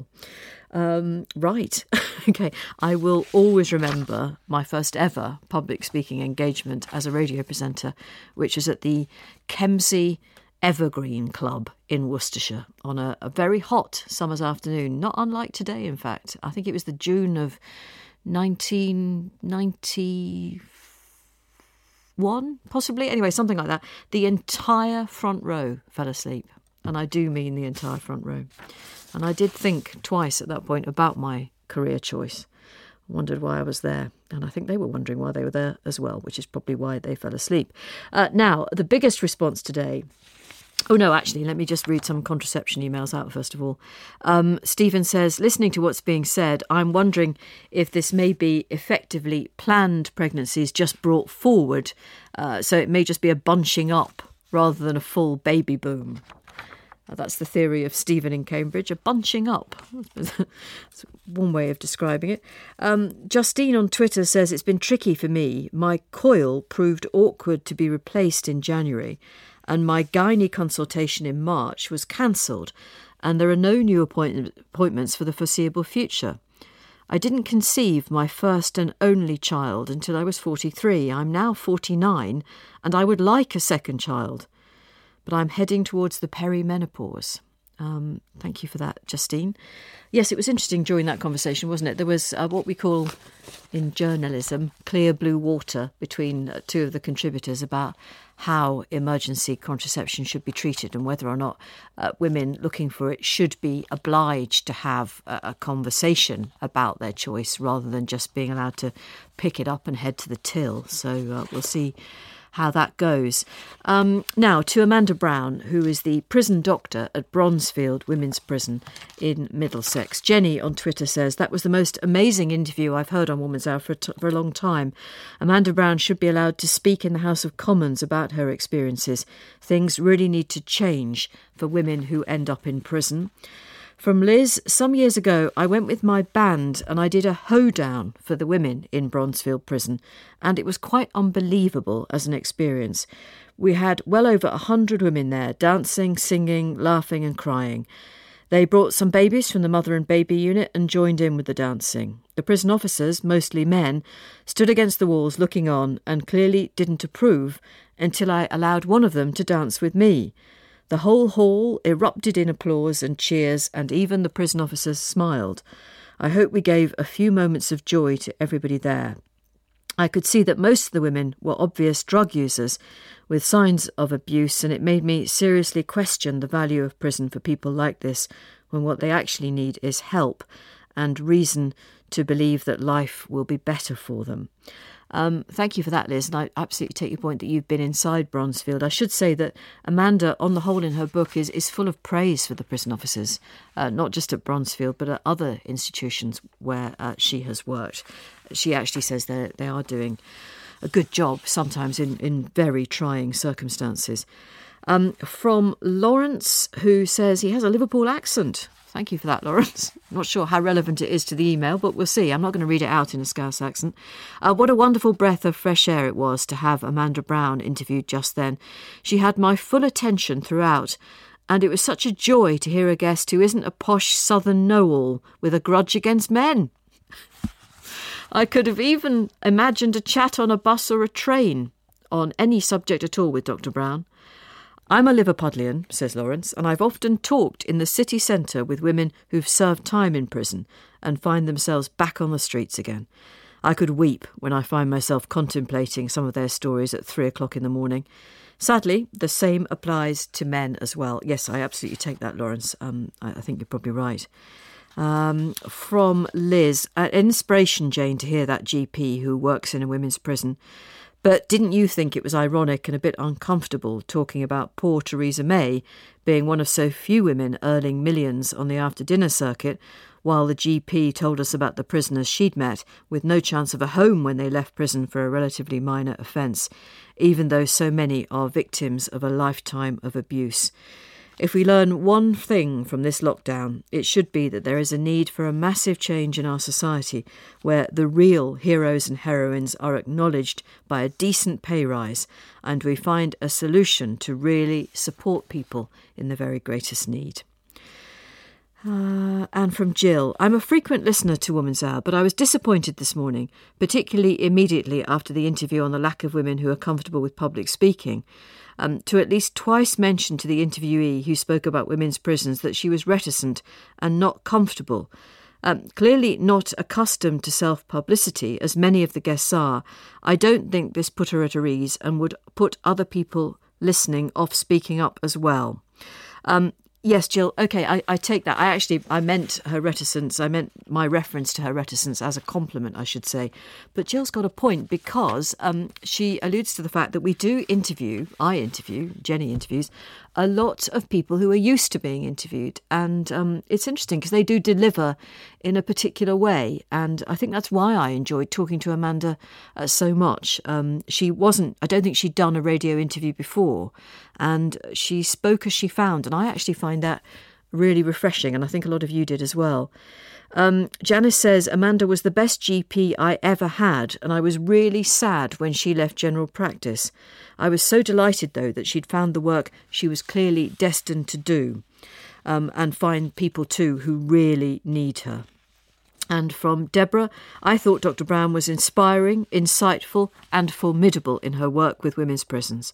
Um, right. OK. I will always remember my first ever public speaking engagement as a radio presenter, which was at the Kemsey Evergreen Club in Worcestershire on a, a very hot summer's afternoon, not unlike today, in fact. I think it was the June of nineteen ninety-one, possibly. Anyway, something like that. The entire front row fell asleep. and I do mean the entire front row. And I did think twice at that point about my career choice. I wondered why I was there, and I think they were wondering why they were there as well, which is probably why they fell asleep. Uh, now, the biggest response today... Oh, no, actually, let me just read some contraception emails out first of all. Um, Stephen says, listening to what's being said, I'm wondering if this may be effectively planned pregnancies just brought forward. Uh, so it may just be a bunching up rather than a full baby boom. Uh, that's the theory of Stephen in Cambridge, a bunching up. That's one way of describing it. Um, Justine on Twitter says, it's been tricky for me. My coil proved awkward to be replaced in January, and my gynae consultation in March was cancelled, and there are no new appoint- appointments for the foreseeable future. I didn't conceive my first and only child until I was forty-three. I'm now forty-nine, and I would like a second child. But I'm heading towards the perimenopause. Um, thank you for that, Justine. Yes, it was interesting during that conversation, wasn't it? There was uh, what we call in journalism clear blue water between uh, two of the contributors about how emergency contraception should be treated and whether or not uh, women looking for it should be obliged to have a, a conversation about their choice rather than just being allowed to pick it up and head to the till. So uh, we'll see how that goes. Um, now to Amanda Brown, who is the prison doctor at Bronzefield Women's Prison in Middlesex. Jenny on Twitter says, that was the most amazing interview I've heard on Woman's Hour for a, t- for a long time. Amanda Brown should be allowed to speak in the House of Commons about her experiences. Things really need to change for women who end up in prison. From Liz, some years ago, I went with my band and I did a hoedown for the women in Bronzefield Prison, and it was quite unbelievable as an experience. We had well over a hundred women there, dancing, singing, laughing and crying. They brought some babies from the mother and baby unit and joined in with the dancing. The prison officers, mostly men, stood against the walls looking on and clearly didn't approve until I allowed one of them to dance with me. The whole hall erupted in applause and cheers, and even the prison officers smiled. I hope we gave a few moments of joy to everybody there. I could see that most of the women were obvious drug users with signs of abuse, and it made me seriously question the value of prison for people like this when what they actually need is help and reason to believe that life will be better for them. Um, thank you for that, Liz, and I absolutely take your point that you've been inside Bronzefield. I should say that Amanda, on the whole in her book, is, is full of praise for the prison officers, uh, not just at Bronzefield, but at other institutions where uh, she has worked. She actually says that they are doing a good job, sometimes in, in very trying circumstances. Um, from Lawrence, who says he has a Liverpool accent. Thank you for that, Lawrence. Not sure how relevant it is to the email, but we'll see. I'm not going to read it out in a Scouse accent. Uh, what a wonderful breath of fresh air it was to have Amanda Brown interviewed just then. She had my full attention throughout, and it was such a joy to hear a guest who isn't a posh southern know-all with a grudge against men. I could have even imagined a chat on a bus or a train on any subject at all with Doctor Brown. I'm a Liverpudlian, says Lawrence, and I've often talked in the city centre with women who've served time in prison and find themselves back on the streets again. I could weep when I find myself contemplating some of their stories at three o'clock in the morning. Sadly, the same applies to men as well. Yes, I absolutely take that, Lawrence. Um, I, I think you're probably right. Um, from Liz, an inspiration, Jane, to hear that G P who works in a women's prison. But didn't you think it was ironic and a bit uncomfortable talking about poor Theresa May being one of so few women earning millions on the after-dinner circuit, while the G P told us about the prisoners she'd met with no chance of a home when they left prison for a relatively minor offence, even though so many are victims of a lifetime of abuse? If we learn one thing from this lockdown, it should be that there is a need for a massive change in our society where the real heroes and heroines are acknowledged by a decent pay rise, and we find a solution to really support people in the very greatest need. Uh, and from Jill, I'm a frequent listener to Woman's Hour, but I was disappointed this morning, particularly immediately after the interview on the lack of women who are comfortable with public speaking. Um, to at least twice mention to the interviewee who spoke about women's prisons that she was reticent and not comfortable. Um, clearly not accustomed to self-publicity, as many of the guests are, I don't think this put her at her ease and would put other people listening off speaking up as well. Um, Yes, Jill. OK, I, I take that. I actually, I meant her reticence. I meant my reference to her reticence as a compliment, I should say. But Jill's got a point because um, she alludes to the fact that we do interview, I interview, Jenny interviews, a lot of people who are used to being interviewed. And um, it's interesting because they do deliver in a particular way. And I think that's why I enjoyed talking to Amanda uh, so much. Um, she wasn't, I don't think she'd done a radio interview before. And she spoke as she found. And I actually find that really refreshing. And I think a lot of you did as well. Um, Janice says, Amanda was the best G P I ever had. And I was really sad when she left general practice. I was so delighted, though, that she'd found the work she was clearly destined to do. Um, and find people, too, who really need her. And from Deborah, I thought Doctor Brown was inspiring, insightful and formidable in her work with women's prisons.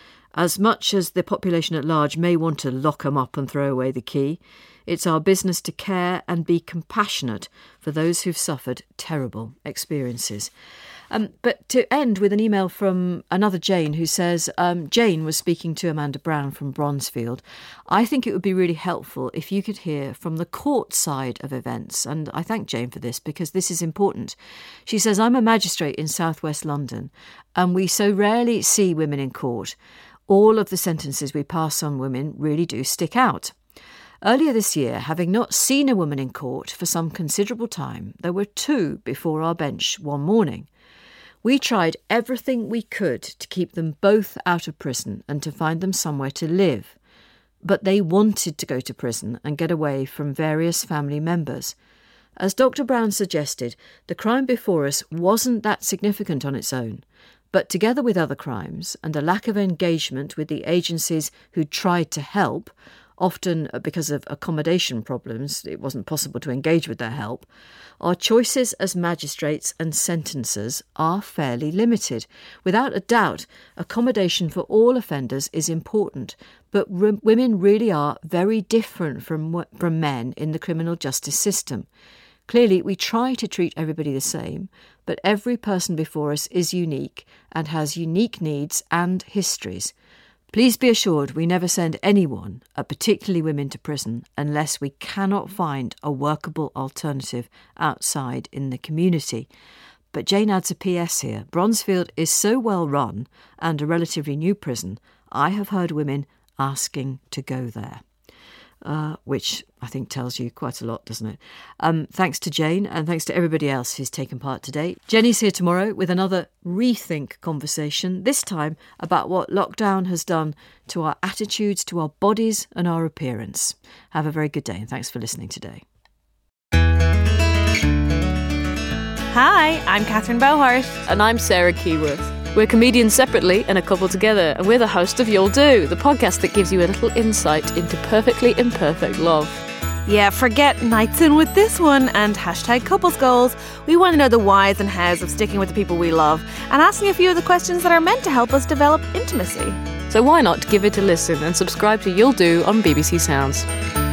As much as the population at large may want to lock 'em up and throw away the key, it's our business to care and be compassionate for those who've suffered terrible experiences. Um, but to end with an email from another Jane who says, um, Jane was speaking to Amanda Brown from Bronzefield. I think it would be really helpful if you could hear from the court side of events. And I thank Jane for this because this is important. She says, I'm a magistrate in southwest London and we so rarely see women in court. All of the sentences we pass on women really do stick out. Earlier this year, having not seen a woman in court for some considerable time, there were two before our bench one morning. We tried everything we could to keep them both out of prison and to find them somewhere to live. But they wanted to go to prison and get away from various family members. As Doctor Brown suggested, the crime before us wasn't that significant on its own. But together with other crimes and a lack of engagement with the agencies who tried to help, often because of accommodation problems, it wasn't possible to engage with their help, our choices as magistrates and sentencers are fairly limited. Without a doubt, accommodation for all offenders is important, but r- women really are very different from, from men in the criminal justice system. Clearly, we try to treat everybody the same, but every person before us is unique and has unique needs and histories. Please be assured we never send anyone, uh, particularly women, to prison unless we cannot find a workable alternative outside in the community. But Jane adds a P S here. Bronzefield is so well run and a relatively new prison, I have heard women asking to go there. Uh, which I think tells you quite a lot, doesn't it? Um, thanks to Jane and thanks to everybody else who's taken part today. Jenny's here tomorrow with another Rethink conversation, this time about what lockdown has done to our attitudes, to our bodies and our appearance. Have a very good day and thanks for listening today. Hi, I'm Catherine Bowhart. And I'm Sarah Keyworth. We're comedians separately and a couple together, and we're the host of You'll Do, the podcast that gives you a little insight into perfectly imperfect love. Yeah, forget nights in with this one and hashtag couples goals. We want to know the whys and hows of sticking with the people we love and asking a few of the questions that are meant to help us develop intimacy. So why not give it a listen and subscribe to You'll Do on B B C Sounds.